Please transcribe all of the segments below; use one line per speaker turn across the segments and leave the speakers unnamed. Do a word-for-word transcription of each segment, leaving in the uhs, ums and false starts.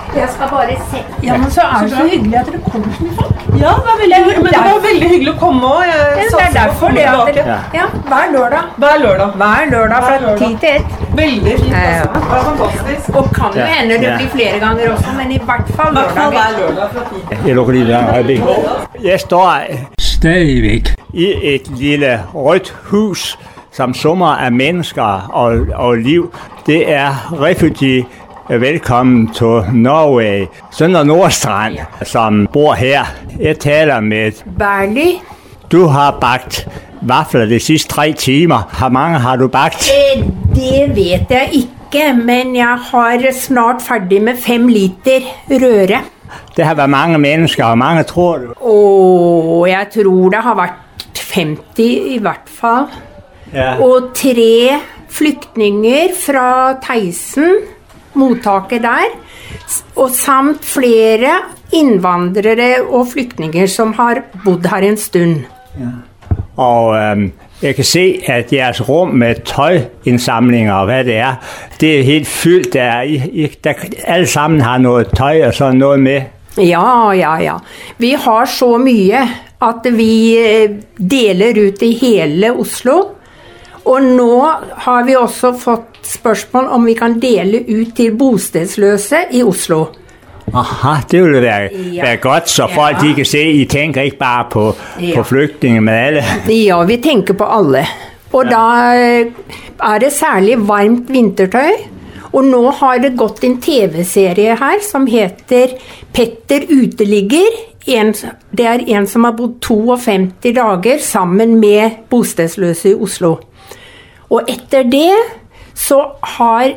Jeg skal bare se. Ja, men så er det så hyggelig at dere kommer så mye folk.
Ja, det var veldig, men det var veldig hyggelig å komme også. Jeg
ja, det er derfor det at dere, ja, hver lørdag.
Hver lørdag.
Hver lørdag fra ti til ett.
Veldig fint, altså. Det var fantastisk.
Og kan jo hende det blir flere ganger også, men i hvert fall lørdag.
I hvert fall hver lørdag fra ti.
Jeg lukker lige der øjeblik. Jeg står stadigvæk i et lille rødt hus, som summer af mennesker og, og liv. Det er Refugee Velkommen til Norge, Søndre Nordstrand, som bor her. Jeg taler med
Berli.
Du har bagt vafler de sidste tre timer. Hvor mange har du bagt?
Eh, det vet jeg ikke, men jeg har snart ferdig med fem liter røre.
Det har været mange mennesker, og mange tror du?
Og jeg tror det har vært femti i hvert fall.
Ja.
Og tre flyktninger fra Theisen, mottaket der, og samt flere innvandrere og flyktninger som har bodd her en stund.
Ja. Og øhm, jeg kan se, at jeres rum med tøjindsamlinger og hvad det er, det er helt fyldt. Der, I, I, der alle sammen har noget tøj og sådan noget med.
Ja, ja, ja. Vi har så mye at vi deler ut i hele Oslo. Og nå har vi også fått spørsmål om vi kan dele ut til bostedsløse i Oslo.
Aha, det vil være, ja. være godt, så folk ja. de kan se, I tænker ikke bare på, ja. på flygtninge, men alle.
Ja, vi tænker på alle. Og ja. Da er det særlig varmt vintertøj. Og nå har det gått en tv-serie her som heter Petter Uteligger. En, det er en som har bodd femti-to dager sammen med bostedsløse i Oslo. Og etter det så har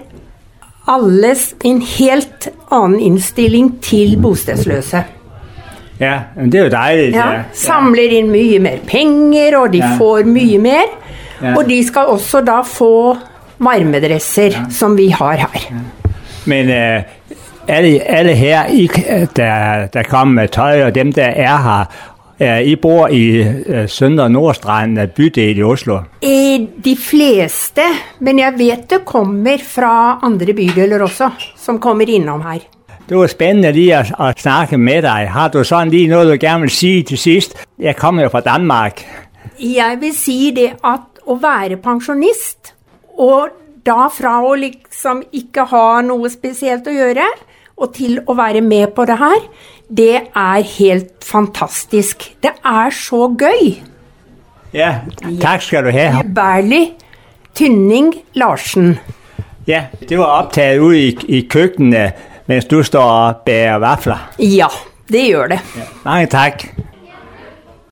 alle en helt annen innstilling til bostedsløse.
Ja, men det er jo dejligt.
Ja,
ja.
samler inn mye mer penger, og de ja. får mye mer. Ja. Og de skal også da få varmedresser, ja. som vi har her.
Ja. Men uh, alle, alle her, I, der, der kommer med tøj, og dem der er her, uh, I bor i uh, Søndre Nordstrand bydel i Oslo?
I de fleste, men jeg vet det kommer fra andre bydeler også, som kommer innom her.
Det var spændende lige at, at snakke med dig. Har du sådan lige noget, du gerne vil sige til sidst? Jeg kommer jo fra Danmark.
Jeg vil sige det, at å være pensjonist, og da fra å liksom ikke ha noe spesielt å gjøre, og til å være med på det her, det er helt fantastisk. Det er så gøy.
Ja, tak skal du have.
Berli Tynning Larsen.
Ja, det var optaget ude i, i køkkenet, mens du står og bærer vafler.
Ja, det gjør det.
Ja. Mange tak.